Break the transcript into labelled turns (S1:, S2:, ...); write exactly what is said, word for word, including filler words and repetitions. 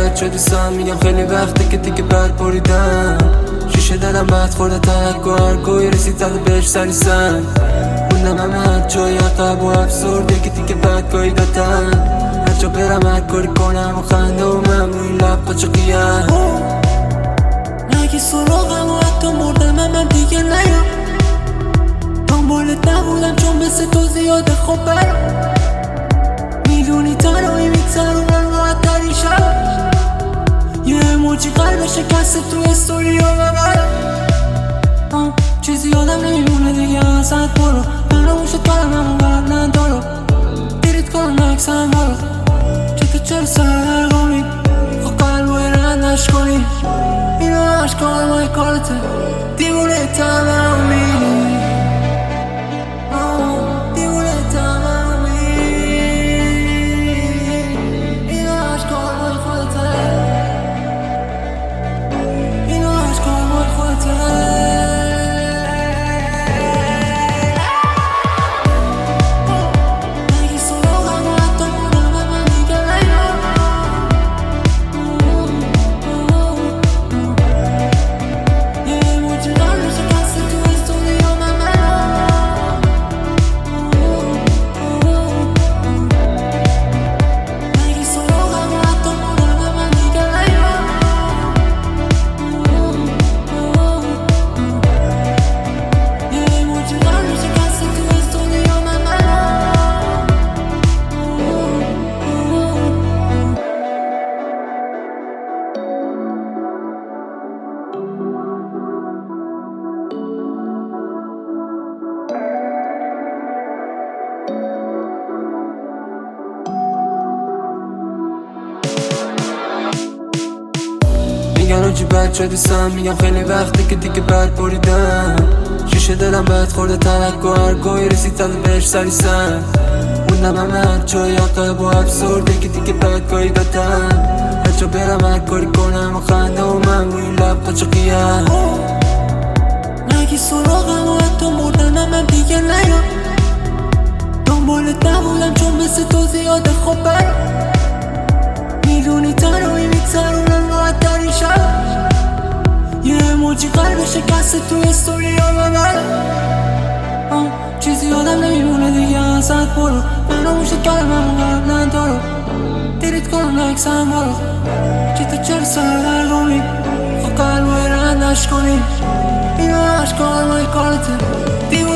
S1: بد شدی سم میگم خیلی وقته که دیگه بر بریدم شیشه دلم بد خورده ترک و هرگوی رسید زده بهش سری سن موندم همه جای عقب و افسرده که دیگه بدگاهی دادن هر جا برم هر کاری کنم و خنده و من روی لب قاچقیم
S2: نگی سراغم و حتی مردم من دیگه نیام دنبالت نبودم چون مثل تو زیاده خب برم میدونی تنهایی میگذرونم راحت ترین شب یه اموجی قلب شکسته تو استوری ها ببرم چیزی یادم نمیمونه دیگه ازت برو فراموشت کنم همون قبل ندارو دیریت کنم نکسم برو چه تو چرا سرگامی خب قلبای رندش کنی اینو عشقای مای کارته دیوونه تمامی
S1: میگن آجی بد شدی سم میگم خیلی وقته که دیگه بد بریدم شیشه دلم بد خورده ترک و هرگاهی رسید زده بهش سری سن موندم همه جای عقب و افسرده که دیگه بدگاهی دادن هر جا برم هر کاری کنم و خنده و من روی لب قاچقیم
S2: نگی سراغم و حتی مردم من دیگه نیام دنبالت نبودم چون مثل تو زیاده خب برم میدونی تنهایی میگذرونم راحت ترین شب یه اموجی قلب شکسته تو استوری ها ببرم چیزی یادم نمیمونه دیگه ازت برو فراموشت کردم همون قبل ندارو دیریت کنم نکسم برو چه تو چرا سرگامی خب قلبای رندش کنی اینو عشقای مای کارته